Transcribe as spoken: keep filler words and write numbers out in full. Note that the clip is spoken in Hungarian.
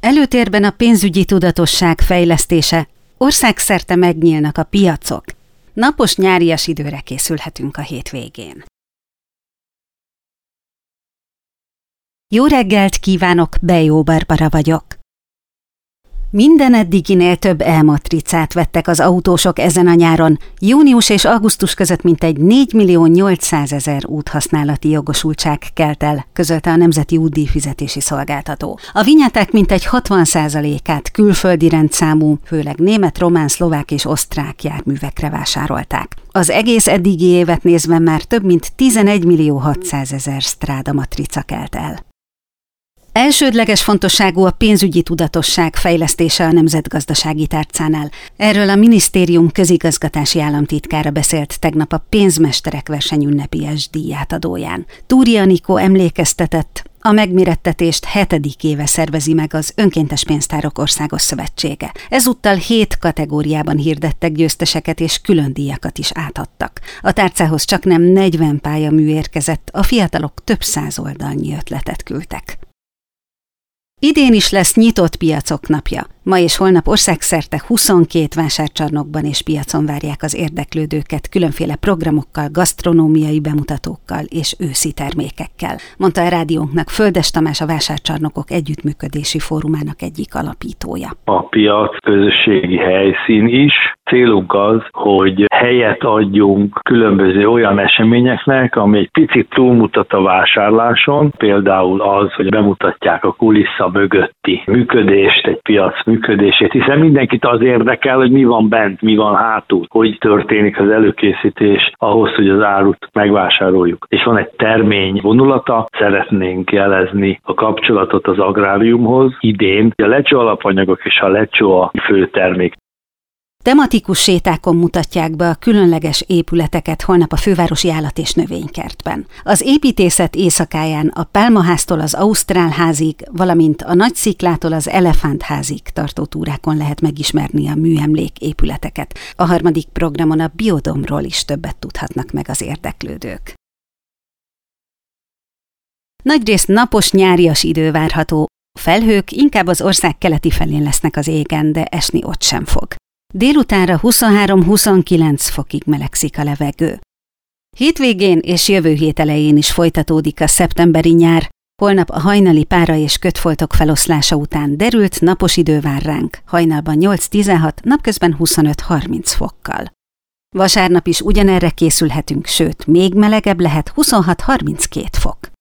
Előtérben a pénzügyi tudatosság fejlesztése, országszerte megnyílnak a piacok. Napos nyárias időre készülhetünk a hétvégén. Jó reggelt kívánok, Bejó Barbara vagyok. Minden eddiginél több e-matricát vettek az autósok ezen a nyáron. Június és augusztus között mintegy négymillió nyolcszázezer úthasználati jogosultság kelt el, közölte a Nemzeti Útdíjfizetési Szolgáltató. A vinyáták mintegy hatvan százalékát külföldi rendszámú, főleg német, román, szlovák és osztrák járművekre vásárolták. Az egész eddigi évet nézve már több mint tizenegymillió hatszázezer Strada matrica kelt el. Elsődleges fontosságú a pénzügyi tudatosság fejlesztése a nemzetgazdasági tárcánál. Erről a minisztérium közigazgatási államtitkára beszélt tegnap a pénzmesterek versenyünnepélyes díjátadóján. Túri Anikó emlékeztetett, a megmérettetést hetedik éve szervezi meg az Önkéntes Pénztárok Országos Szövetsége. Ezúttal hét kategóriában hirdettek győzteseket és külön díjakat is átadtak. A tárcához csaknem negyven pályamű érkezett, a fiatalok több száz oldalnyi ötletet küldtek. Idén is lesz nyitott piacok napja. Ma és holnap országszerte huszonkét vásárcsarnokban és piacon várják az érdeklődőket különféle programokkal, gasztronómiai bemutatókkal és őszi termékekkel, mondta a rádiónknak Földes Tamás, a Vásárcsarnokok Együttműködési Fórumának egyik alapítója. A piac közösségi helyszín is. Célunk az, hogy helyet adjunk különböző olyan eseményeknek, ami egy picit túlmutat a vásárláson, például az, hogy bemutatják a kulissza mögötti működést, egy piac működését, hiszen mindenkit az érdekel, hogy mi van bent, mi van hátul, hogy történik az előkészítés ahhoz, hogy az árut megvásároljuk. És van egy termény vonulata, szeretnénk jelezni a kapcsolatot az agráriumhoz. Idén a lecsó alapanyagok és a lecsó a fő termék. Tematikus sétákon mutatják be a különleges épületeket holnap a Fővárosi Állat- és Növénykertben. Az építészet éjszakáján a Pálmaháztól az Ausztrálházig, valamint a Nagysziklától az Elefántházig tartó túrákon lehet megismerni a műemlék épületeket. A harmadik programon a Biodomról is többet tudhatnak meg az érdeklődők. Nagyrészt napos nyárias idő várható. Felhők inkább az ország keleti felén lesznek az égen, de esni ott sem fog. Délutánra huszonhárom-huszonkilenc fokig melegszik a levegő. Hétvégén és jövő hét elején is folytatódik a szeptemberi nyár. Holnap a hajnali pára és kötfoltok feloszlása után derült napos idő vár ránk, hajnalban nyolc-tizenhat, napközben huszonöt-harminc fokkal. Vasárnap is ugyanerre készülhetünk, sőt, még melegebb lehet, huszonhat-harminckét fok.